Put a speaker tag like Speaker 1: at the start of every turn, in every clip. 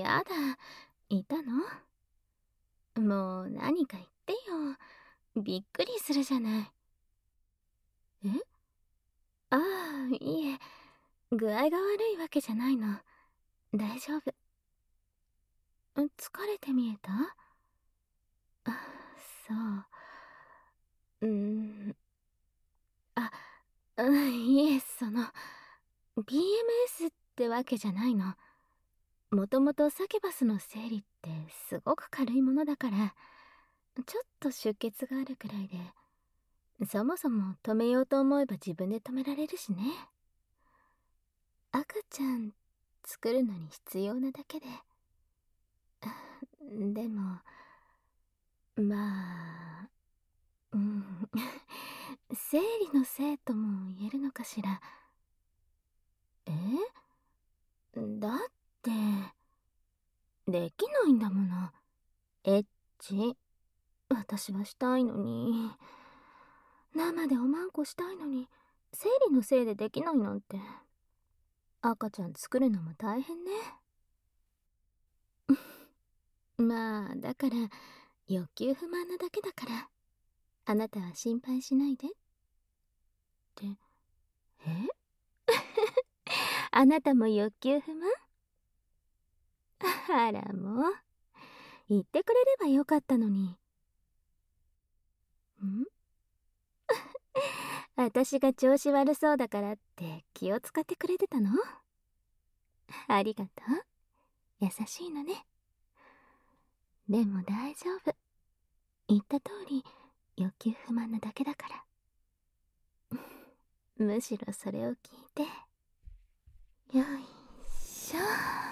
Speaker 1: やだ、いたの？もう何か言ってよ。びっくりするじゃない。え？ああ、いえ、具合が悪いわけじゃないの。大丈夫。疲れて見えた？あ、そう。あ、いえ、PMS ってわけじゃないの。もともとサキュバスの生理ってすごく軽いものだから、ちょっと出血があるくらいで、そもそも止めようと思えば自分で止められるしね。赤ちゃん作るのに必要なだけで。でも、まあ、生理のせいとも言えるのかしら。だって、できないんだもの。エッチ。私はしたいのに。生でおまんこしたいのに、生理のせいでできないなんて。赤ちゃん作るのも大変ね。まあ、だから、欲求不満なだけだから、あなたは心配しないで。って、えあなたも欲求不満？あらもう、言ってくれればよかったのに。私が調子悪そうだからって気を使ってくれてたの？ありがとう。優しいのね。でも大丈夫。言った通り欲求不満なだけだから。むしろそれを聞いて、よいしょ。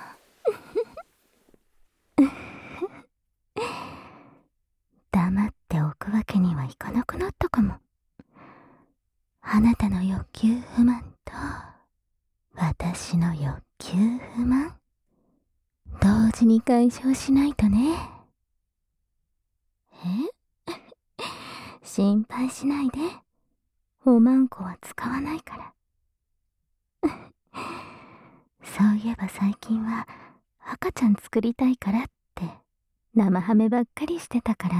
Speaker 1: 黙っておくわけにはいかなくなったかも。あなたの欲求不満と私の欲求不満、同時に解消しないとね。心配しないで。おまんこは使わないから。そういえば最近は赤ちゃん作りたいからって生ハメばっかりしてたから。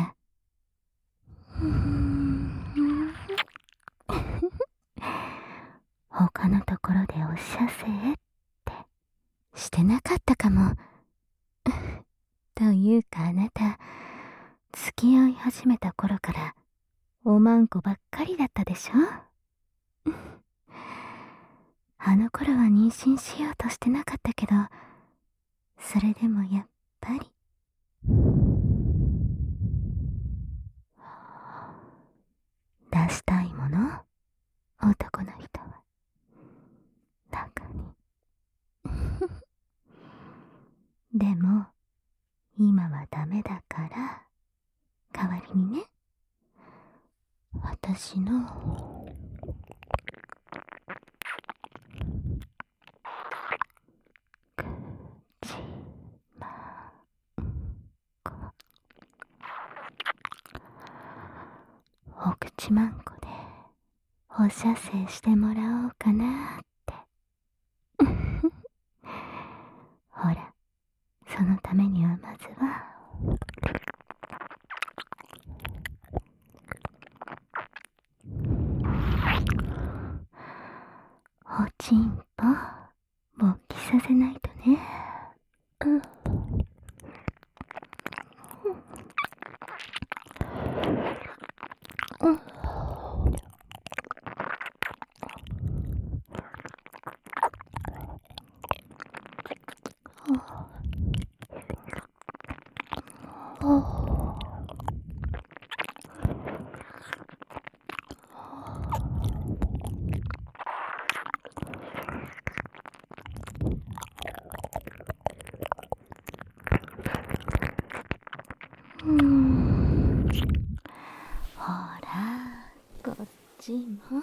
Speaker 1: 他のところでおしゃせってしてなかったかも。というかあなた、付き合い始めた頃からおまんこばっかりだったでしょ？あの頃は妊娠しようとしてなかったけど、それでもやっぱり。出したいもの？男の人は中に。でも今はダメだから、代わりにね、私の口まんこ、お口まんこでおしゃせしてもらおうかなって。ほら、そのためにはまずはおちんぽ勃起させないとね。ほら、こっちも。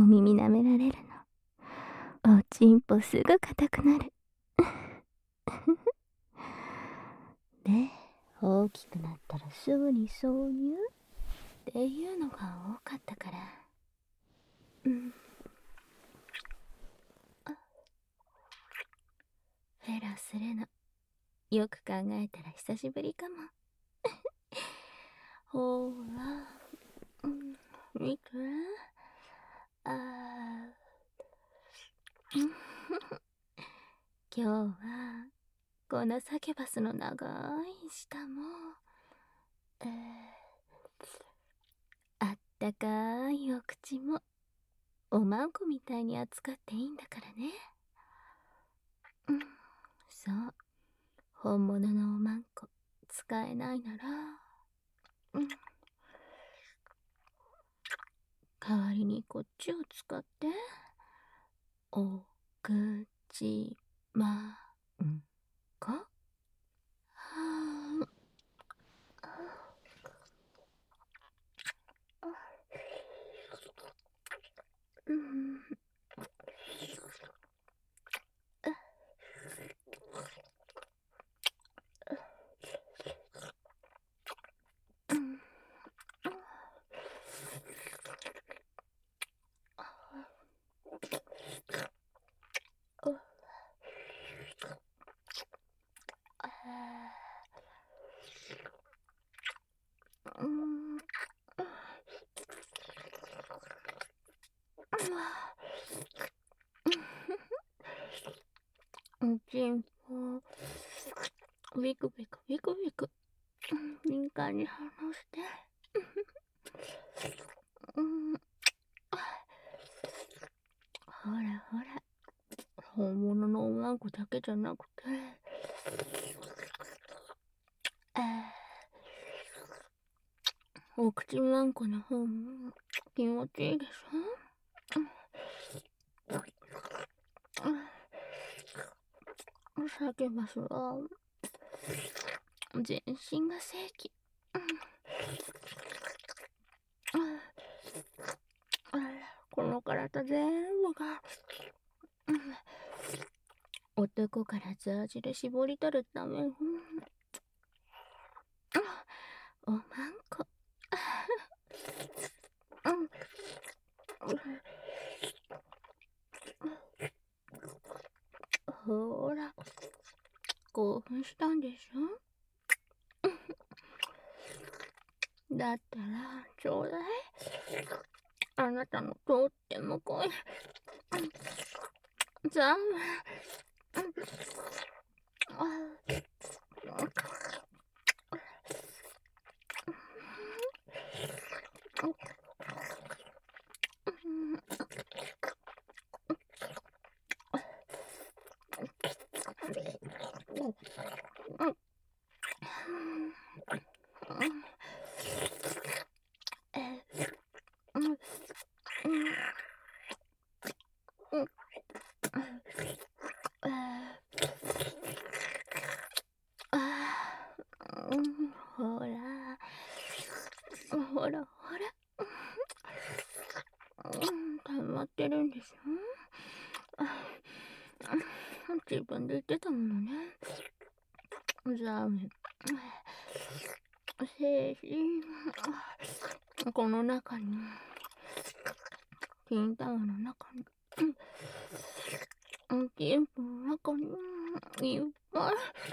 Speaker 1: 耳舐められるの。おちんぽすぐ硬くなる。で、大きくなったらすぐに挿入っていうのが多かったから。フェラするの。よく考えたら久しぶりかも。ほら、見て。今日は、このサキュバスの長い舌も、あったかいお口も、おまんこみたいに扱っていいんだからね。そう、本物のおまんこ使えないなら、代わりにこっちを使って、お口まんこ。おちんぽ、ビクビクビクビク、敏感に反応して。ほらほら、本物のおまんこだけじゃなくて、お口まんこの方も気持ちいいでしょ。サキュバスは全身が正規。この体全部が、男からザージで絞り取るためのおまんこ。ほら、興奮したんでしょ。だったらちょうだい。あなたのとっても濃いザム。ほらほらほら、溜まってるんでしょ。自分で言ってたものね。ザメ、精子、この中に、金玉の中に、金粉の中に、いっぱい。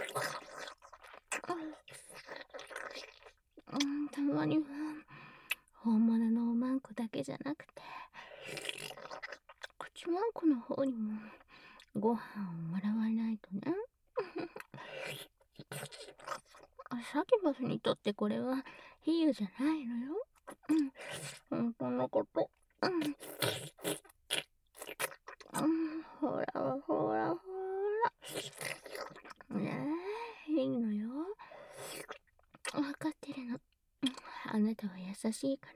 Speaker 1: たまには、本物のおまんこだけじゃなくて、口まんこの方にも、ご飯をもらわないとね。サキュバスにとってこれは比喩じゃないのよ。本当のこと。ほらほらほら。ねえ、いいのよ。わかってるの。あなたは優しいから、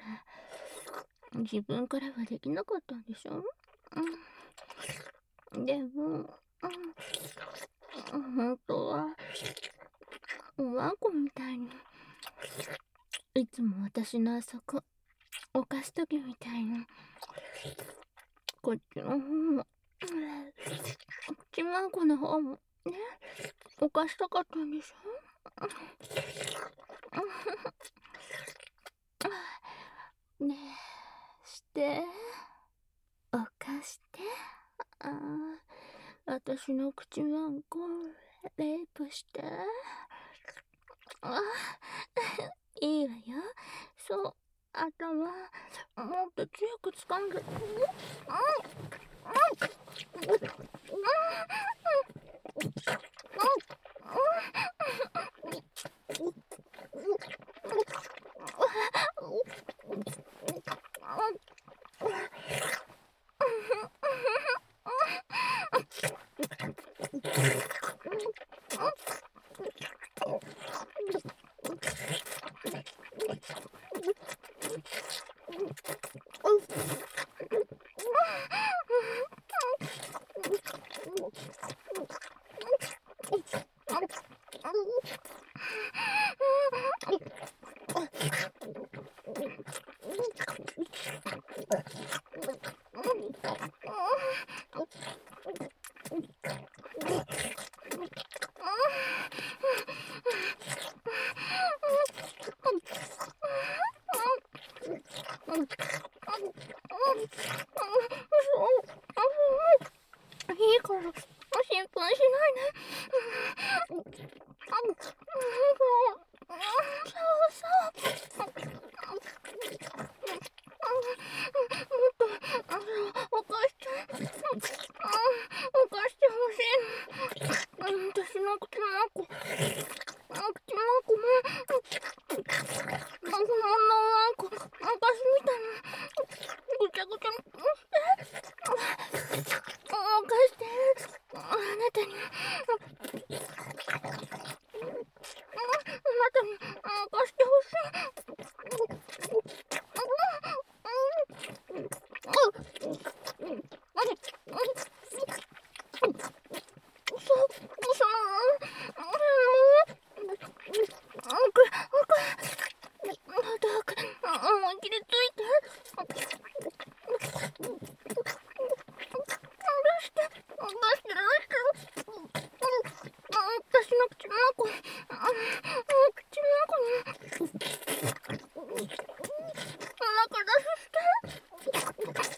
Speaker 1: 自分からはできなかったんでしょ。でも、本当は、おまんこみたいに、いつも私のあそこ、犯すときみたいに、 こっちの方も、口まんこの方も、ね、おかしたかったんでしょ。ねえ、して。おかして。ああ、私の口まんこ、レイプして。あ、いいわよ。そう、頭、もっと強く掴んで。いいから、心配しないで。そう。もっと、おかして。おかしてほしい。私の口まんこ。口まんこも、このまんこ、昔みたいに、ぐちゃぐちゃにして。おかして。あなたに、貸してほしい。思いっきりついて。私の口まんこ、口まんこに、お腹出して。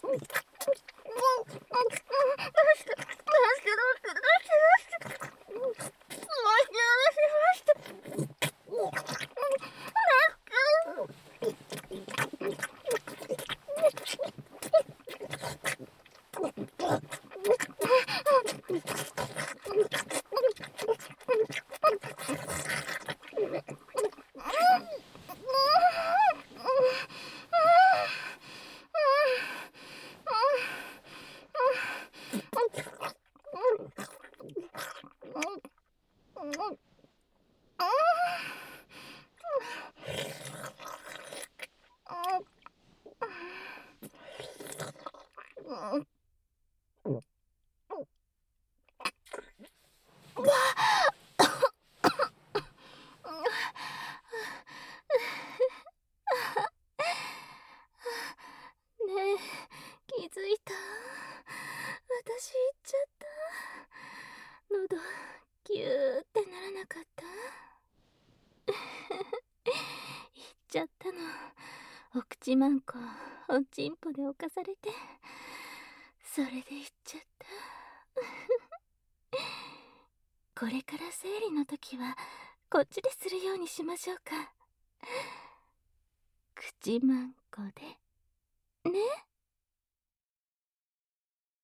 Speaker 1: ねえ、気づいた？私言っちゃった。喉ギューってならなかった？言っちゃったの。お口まんこおちんぽで侵されて、それで言っちゃった。これから生理の時はこっちでするようにしましょうか。口まんこでね。